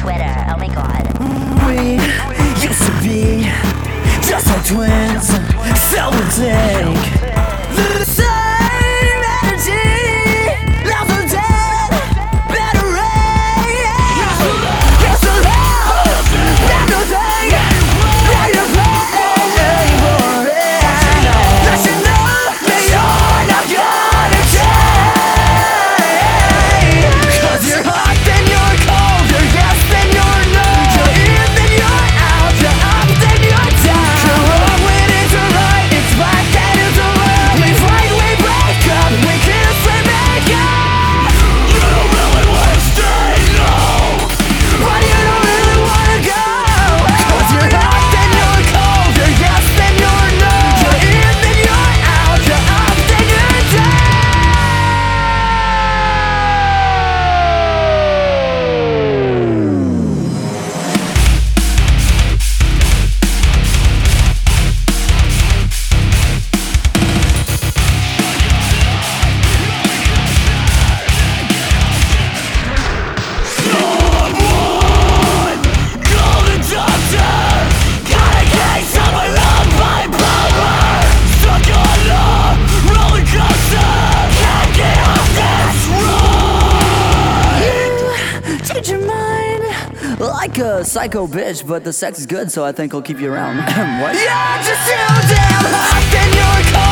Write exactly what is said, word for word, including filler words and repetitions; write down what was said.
Twitter. Oh my god. We used to be just like twins, so we take the same energy. Now we're dead, better rain. It's a love, everything that you pay for it. That you know that you're not gonna change. Cause you're hot, then you're cold, you're yes, then you're no. You're in, then you're out, you're up, then you're down. You're wrong when it's right, it's black, then it's wrong. We fight, we break up, we kiss, we make up. You don't really wanna stay, no. But you don't really wanna go. Cause you're hot, then you're cold, you're yes, then you're no. You're in, then you're out, you're up, then you're down. Change your mind like a psycho bitch, but the sex is good, so I think I'll keep you around. What? You're just too damn hot, then you're cold.